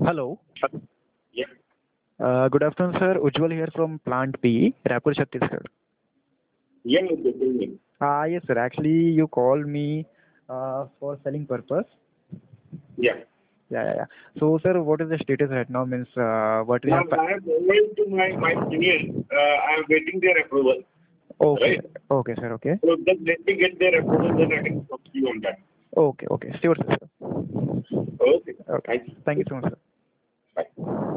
Hello. Yeah. Good afternoon, sir. Ujjwal here from Plant P, Raipur, Chhattisgarh. Yeah, okay, tell me. Yes, sir. Actually, you called me for selling purpose. Yeah. Yeah. So, sir, what is the status right now? Means, what we Now, have. I have forwarded to my seniors. I am waiting their approval. Okay. Right? Okay, sir. Okay. So just let me get their approval, then I can talk to you on that. Okay. Sure, sir. Okay. Okay. Thank Thank you. you so much, sir. Bye.